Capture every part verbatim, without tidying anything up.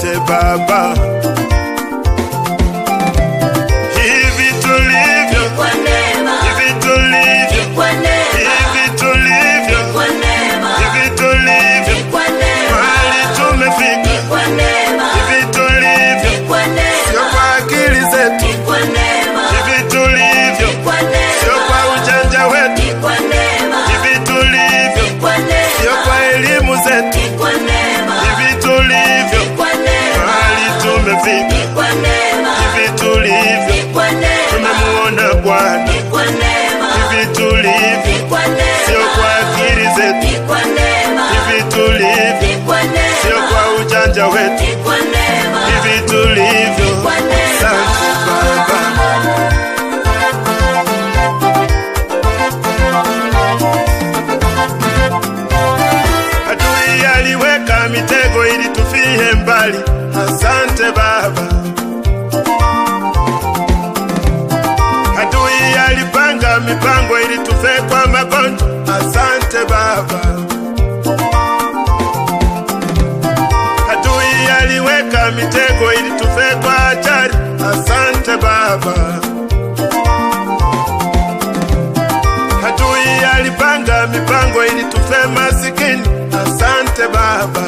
Asante Baba. Hivi tulivyo ni kwa neema, hivi tulivyo ni kwa neema, hivi tulivyo ni kwa neema, hivi tulivyo ni kwa neema, mahali tumefika ni kwa neema, hivi tulivyo ni kwa neema, sio kwa akili zetu ni kwa neema, hivi tulivyo ni kwa neema, sio kwa ujanja wetu ni kwa neema, hivi tulivyo ni kwa neema, sio kwa elimu zetu ni kwa neema, hivi tulivyo ni kwa neema, mahali tumefika ni kwa neema, hivi tulivyo ni kwa neema, tumemuona Bwana ni kwa neema, hivi tulivyo ni kwa neema, sio kwa akili zetu ni kwa neema, hivi tulivyo ni kwa neema, sio kwa ujanja wetu ni kwa neema, hivi tulivyo. kwa neema. Asante Baba. Adui aliweka mitego ili tufie mbali. Asante Baba. Adui alipanga mipango ili tufe kwa magonjwa. Asante Baba. Adui aliweka mitego ili tufe kwa ajali. Asante Baba. Adui alipanga mipango ili tufe masikini. Asante Baba.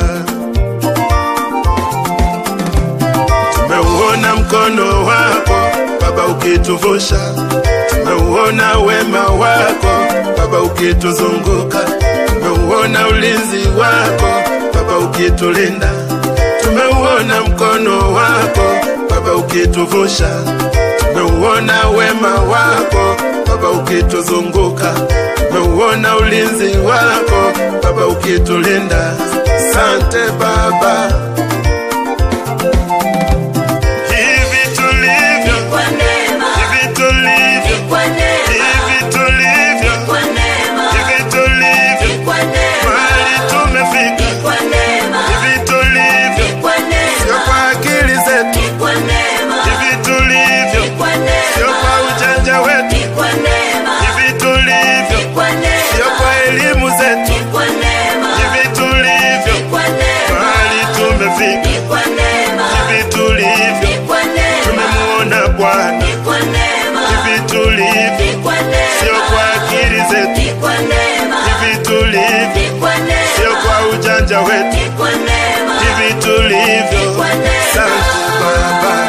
Tumeuona mkono wako Baba ukituvusha, tumeuona wema wako Baba ukituzunguka, tumeuona ulinzi wako Baba ukitulinda, tumeuona mkono wako Baba ukituvusha, tumeuona wema wako Baba ukituzunguka, tumeuona ulinzi wako Baba ukitulinda. Asante Baba. Hivi tulivyo, Ni kwa neema, hivi tulivyo, ni kwa neema, hivi tulivyo, ni kwa neema, hivi tulivyo, ni kwa neema, mahali tumefika ni kwa neema, hivi tulivyo, ni kwa sio neema, kwa akili zetu ni kwa neema, hivi tulivyo, ni kwa sio neema, kwa ujanja wetu ni kwa neema, hivi tulivyo, ni kwa sio neema, kwa elimu zetu ni kwa neema, hivi tulivyo, ni kwa neema, mahali tumefika ni kwa neema, hivi tulivyo, ni kwa neema, tumemuona Bwana ni kwa neema, hivi tulivyo, ni kwa neema, sio kwa akili zetu ni kwa neema, hivi tulivyo, ni kwa neema, sio kwa ujanja wetu ni kwa neema, hivi tulivyo. ni kwa neema. Asante Baba.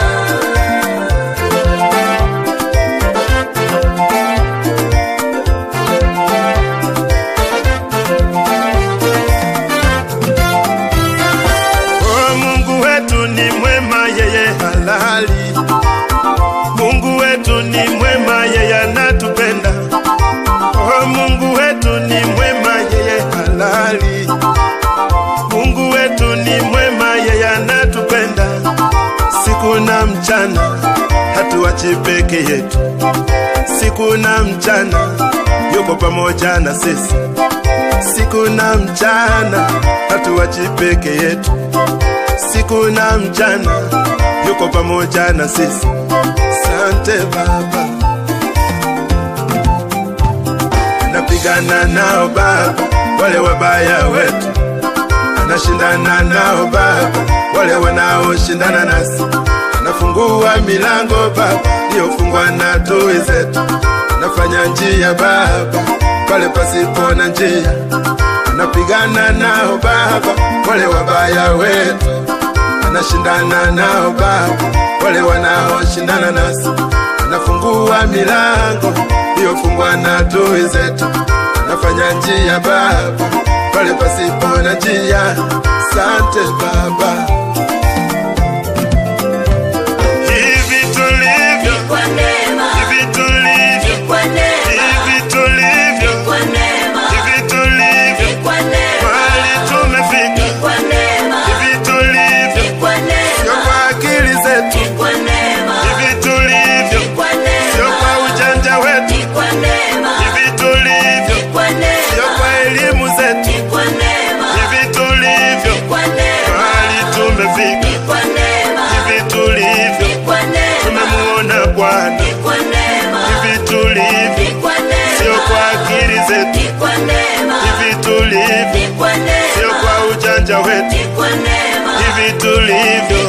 Oh, Mungu wetu ni mwema, yeye halali. Mungu wetu ni mwema, yeye anatupenda. Oh, Mungu wetu ni mwema, yeye halali. Mungu wetu ni mwema, yeye anatupenda. Siku na mchana hatuachi peke yetu, siku na mchana yuko pamoja na sisi, siku na mchana hatuachi peke yetu, siku na mchana yuko pamoja na sisi. Asante Baba. Anapigana nao Baba wale wabaya wetu, anashindana nao Baba wale wanaoshindana nasi, anafungua milango Baba iliyofungwa na adui zetu, anafanya njia Baba pale pasipo na njia, anapigana nao Baba wale wabaya wetu, anashindana nao Baba wale wanaoshindana nasi, anafungua milango iliyofungwa na adui zetu, anafanya njia Baba pale pasipo na njia. Asante Baba. Hivi tulivyo, Ni kwa neema, hivi tulivyo, ni kwa neema, hivi tulivyo, ni kwa neema, hivi tulivyo, ni kwa neema, mahali tumefika ni kwa neema, hivi tulivyo, ni kwa sio neema, kwa akili zetu ni kwa neema, hivi tulivyo, ni kwa sio neema, kwa ujanja wetu ni kwa neema, hivi tulivyo, ni kwa sio neema, kwa elimu zetu ni kwa neema, hivi tulivyo, ni kwa neema, mahali tumefika ni kwa neema, hivi tulivyo, ni kwa neema, tumemuona Bwana ni kwa neema, hivi tulivyo, ni kwa neema, sio kwa akili zetu ni kwa neema, hivi tulivyo, ni kwa neema, sio kwa ujanja wetu ni kwa neema, hivi tulivyo.